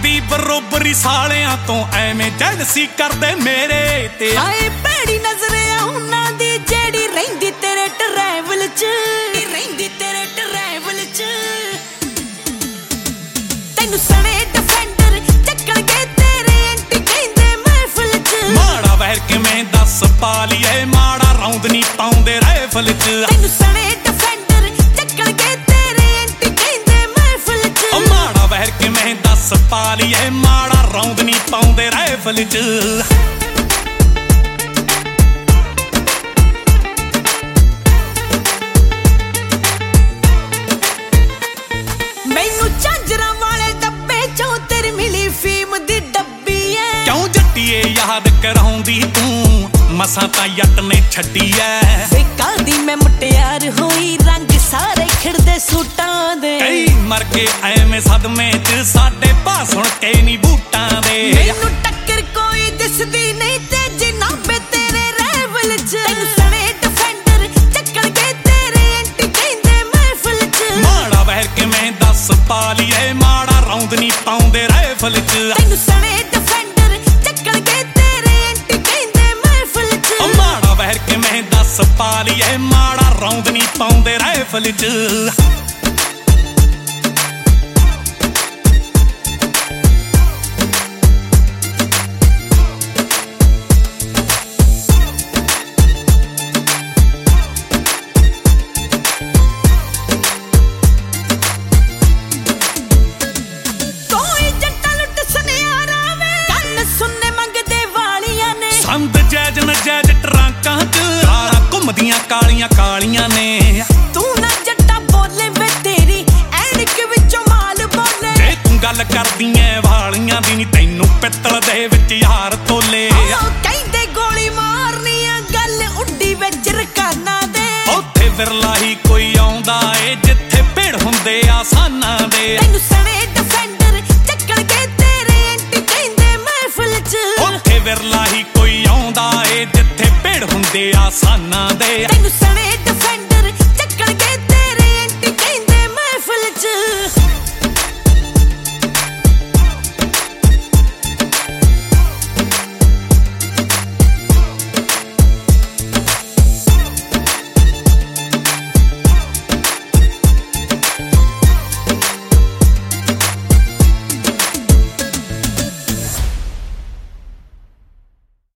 ਸਾਡੀ ਬਰੋਬਰੀ ਸਾਲਿਆਂ ਤੋਂ ਐਵੇਂ ਜੈਲਸੀ ਕਰਦੇ ਮੇਰੇ ਤੇ। ਹਾਏ ਭੈੜੀ ਨਜ਼ਰ ਆ ਉਹਨਾਂ ਦੀ ਜਿਹੜੀ ਰਹਿੰਦੀ ਤੇਰੇ ਟਰੈਵਲ ਚ, ਰਹਿੰਦੀ ਤੇਰੇ ਟਰੈਵਲ ਚ। ਤੈਨੂੰ ਸਣੇ ਡਿਫੈਂਡਰ ਚੱਕਣਗੇ ਤੇਰੇ ਐਂਟੀ ਕਹਿੰਦੇ ਮਹਿਫਲ ਚ। ਮਾੜਾ ਵਹਿਰ ਕਿਵੇਂ ਦੱਸ ਪਾ ਲਈਏ, ਮਾੜਾ ਰੌਂਦ ਨਹੀਂ ਪਾਉਂਦੇ ਰਾਈਫਲ ਚ। ਤੈਨੂੰ ਸਣੇ ਡਿਫੈਂਡਰ ਚੱਕਣਗੇ ਤੇਰੇ ਐਂਟੀ ਕਹਿੰਦੇ ਮਹਿਫਲ ਚ। ਮਾੜਾ ਵਹਿਰ ਕਿਵੇਂ ਦੱਸ ਪਾ ਲਈਏ, ਮਾੜਾ ਰੌਂਦ ਨਹੀਂ ਪਾਉਂਦੇ ਰਾਈਫਲ ਚ। ਮੈਨੂੰ ਝਾਂਜਰਾਂ ਵਾਲੇ ਡੱਬੇ ਚੋਂ ਤੇਰੀ ਮਿਲੀ ਫੀਮ ਦੀ ਡੱਬੀ ਐ। ਕਿਉਂ ਜੱਟੀਏ ਯਾਦ ਕਰਾਉਂਦੀ ਤੂੰ, ਮਸਾਂ ਤਾਂ ਜੱਟ ਨੇ ਛੱਡੀ ਐ। ਵੇਕਾਂ ਦੀ ਮੈਂ ਮੁਟਿਆਰ ਹੋਈ, ਰੰਗ ਸਾਰੇ ਖਿੜਦੇ ਸੂਟਾਂ ਦੇ। ਕਈ ਮਰ ਕੇ ਐਵੇਂ ਸਦਮੇ ਚ, ਸਾਡੇ ਭਾ ਸੁਣ ਕੇ ਨੀ ਬੂਟਾਂ ਦੇ। ਮੈਨੂੰ ਟੱਕਰ ਕੋਈ ਦਿਸਦੀ ਨਹੀਂ ਤੇ ਜਨਾਬੇ ਤੇਰੇ ਰੈਵਲ ਚ। ਤੈਨੂੰ ਸਣੇ ਡਿਫੈਂਡਰ ਚੱਕਣਗੇ ਤੇਰੇ ਐਂਟੀ ਕਹਿੰਦੇ ਮਹਿਫਲ ਚ। ਮਾੜਾ ਵਹਿਰ ਕਿਵੇਂ ਦੱਸ ਪਾ ਲਈਏ, ਮਾੜਾ ਰੌਂਦ ਨਹੀਂ ਪਾਉਂਦੇ ਰਾਈਫਲ ਚ। ਤੈਨੂੰ ਸਣੇ ਡਿਫੈਂਡਰ ਚੱਕਣਗੇ ਤੇਰੇ ਐਂਟੀ ਕਹਿੰਦੇ ਮਹਿਫਲ ਚ। ਮਾੜਾ ਵਹਿਰ ਕਿਵੇਂ ਦੱਸ ਪਾ ਲਈਏ, ਮਾੜਾ ਰੌਂਦ ਨਹੀਂ ਪਾਉਂਦੇ ਰਾਈਫਲ ਚ। ਸੰਦ ਜੈਜ ਨਜੈਜ ਟਰਾਂਕਾਂ ਚ, ਕਾਰਾਂ ਘੁੰਮਦੀਆਂ ਕਾਲੀਆਂ ਕਾਲੀਆਂ ਨੇ। ਤੂੰ ਨਾ ਜੱਟਾ ਬੋਲੇ ਵੇ ਤੇਰੀ ਐਨਕ ਵਿੱਚੋਂ ਮਾਲ ਬੋਲੇ। ਜੇ ਤੂੰ ਗੱਲ ਕਰਦੀ ਐ ਵਾਲੀਆਂ ਦੀ ਨੀ, ਤੈਨੂੰ ਪਿੱਤਲ ਦੇ ਵਿੱਚ ਯਾਰ ਤੋਲੇ। ਕਹਿੰਦੇ ਗੋਲੀ ਮਾਰਨੀ ਆ, ਗੱਲ ਉੱਡੀ ਵਿੱਚ ਰਕਾਨਾ ਦੇ। ਉੱਥੇ ਵਿਰਲਾ ਹੀ ਕੋਈ ਆਉਂਦਾ ਏ, ਜਿੱਥੇ ਭੇੜ ਹੁੰਦੇ ਆਸਾਨਾਂ ਦੇ। ਤੈਨੂੰ